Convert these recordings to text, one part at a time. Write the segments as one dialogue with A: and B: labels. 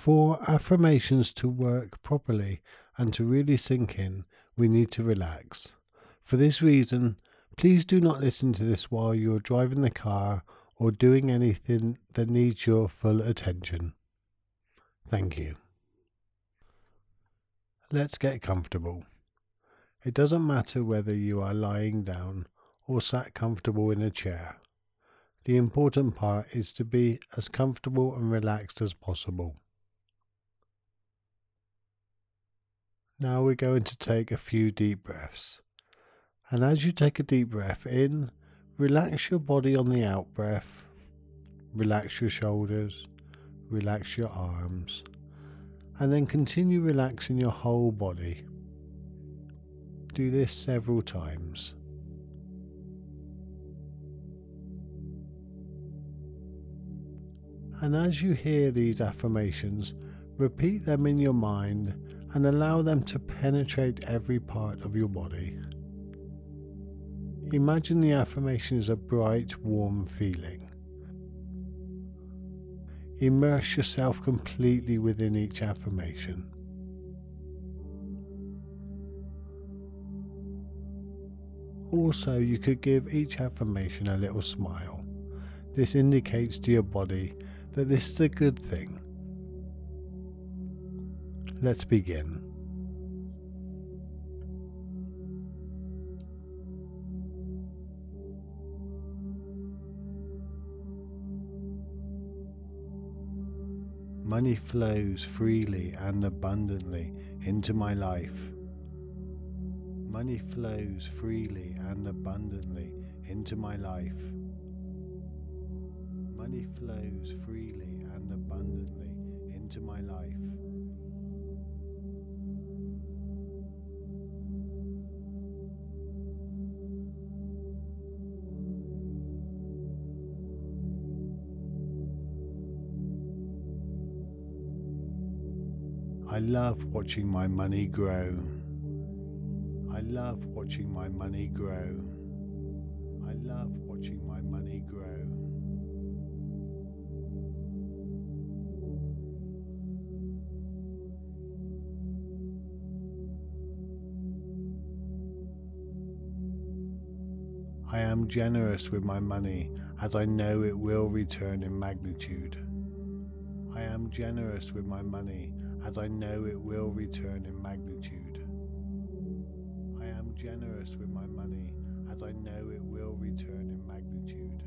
A: For affirmations to work properly and to really sink in, we need to relax. For this reason, please do not listen to this while you're driving the car or doing anything that needs your full attention. Thank you. Let's get comfortable. It doesn't matter whether you are lying down or sat comfortable in a chair. The important part is to be as comfortable and relaxed as possible. Now we're going to take a few deep breaths. And as you take a deep breath in, relax your body on the out breath. Relax your shoulders, relax your arms, and then continue relaxing your whole body. Do this several times. And as you hear these affirmations, repeat them in your mind and allow them to penetrate every part of your body. Imagine the affirmation is a bright, warm feeling. Immerse yourself completely within each affirmation. Also, you could give each affirmation a little smile. This indicates to your body that this is a good thing. Let's begin. Money flows freely and abundantly into my life. Money flows freely and abundantly into my life. Money flows freely and abundantly into my life. I love watching my money grow. I love watching my money grow. I love watching my money grow. I am generous with my money as I know it will return in magnitude. I am generous with my money as I know it will return in magnitude. I am generous with my money as I know it will return in magnitude.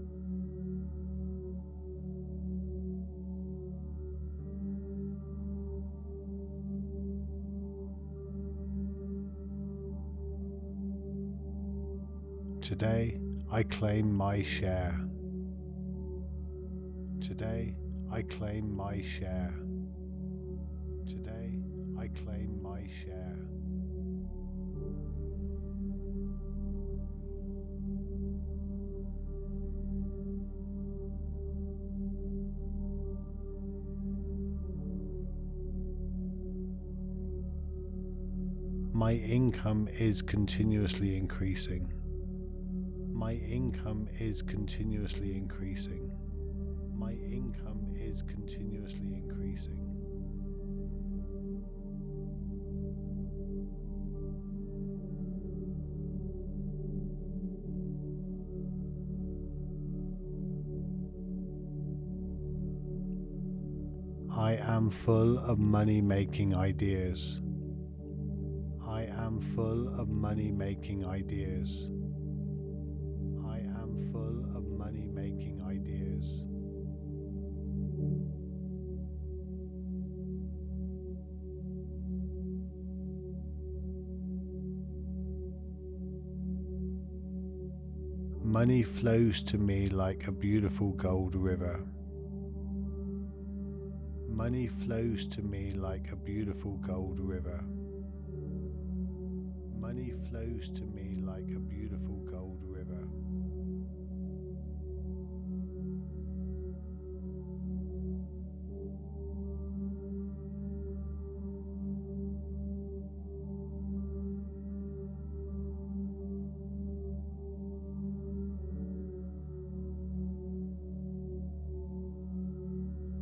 A: Today, I claim my share. Today, I claim my share. Today, I claim my share. My income is continuously increasing. My income is continuously increasing. My income is continuously increasing. I am full of money-making ideas. I am full of money-making ideas. I am full of money-making ideas. Money flows to me like a beautiful gold river. Money flows to me like a beautiful gold river. Money flows to me like a beautiful gold river.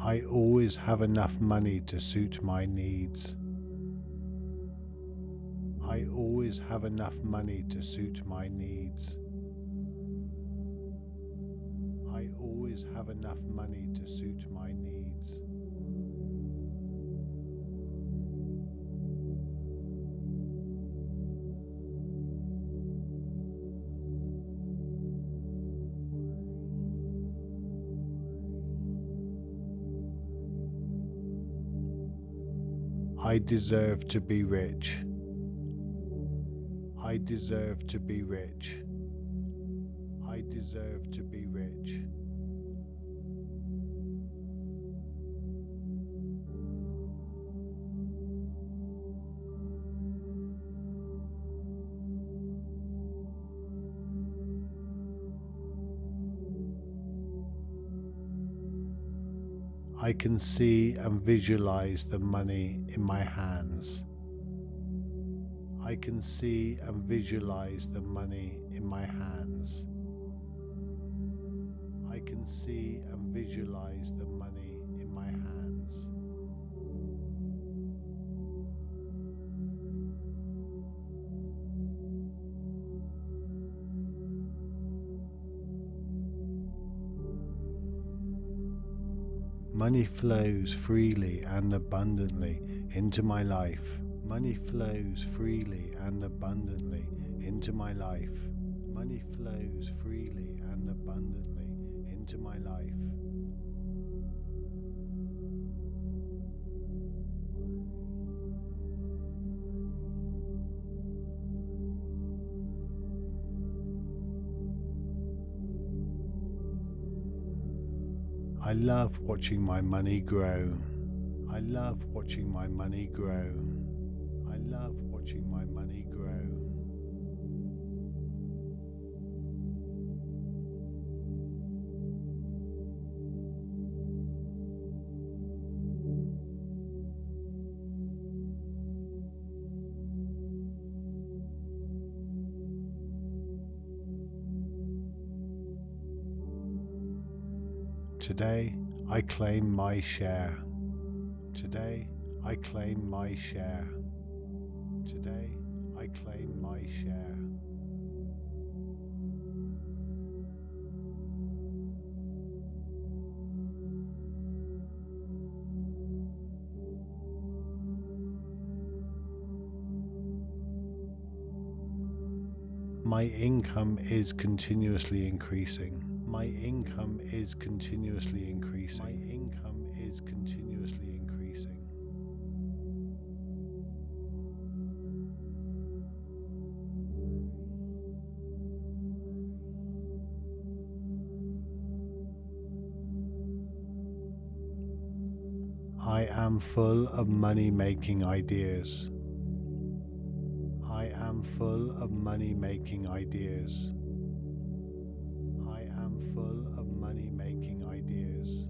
A: I always have enough money to suit my needs. I always have enough money to suit my needs. I always have enough money to suit my needs. I deserve to be rich. I deserve to be rich. I deserve to be rich. I can see and visualize the money in my hands. I can see and visualize the money in my hands. I can see and visualize the money in my hands. Money flows freely and abundantly into my life. Money flows freely and abundantly into my life. Money flows freely and abundantly into my life. I love watching my money grow. I love watching my money grow. I love watching my money grow. Today, I claim my share. Today, I claim my share. Today, I claim my share. My income is continuously increasing. My income is continuously increasing. My income is continuously increasing. I am full of money-making ideas. I am full of money-making ideas. I am full of money-making ideas.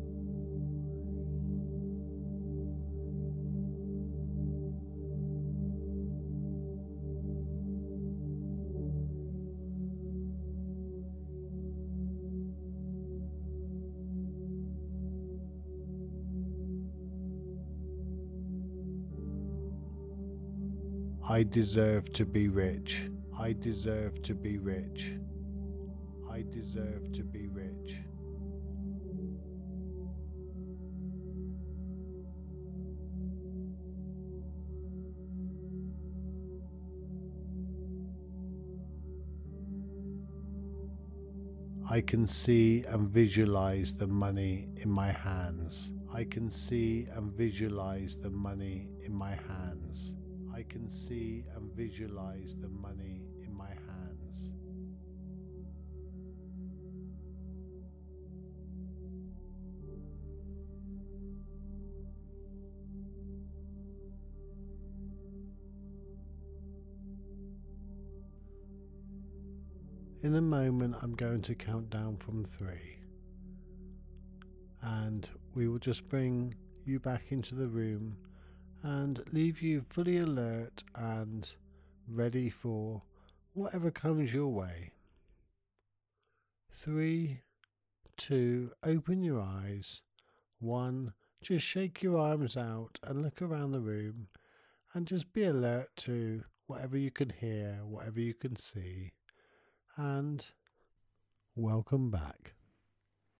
A: I deserve to be rich. I deserve to be rich. I deserve to be rich. I can see and visualize the money in my hands. I can see and visualize the money in my hands. I can see and visualize the money in my hands. In a moment, I'm going to count down from 3, and we will just bring you back into the room and leave you fully alert and ready for whatever comes your way. 3, 2, open your eyes. 1, just shake your arms out and look around the room and just be alert to whatever you can hear, whatever you can see. And welcome back.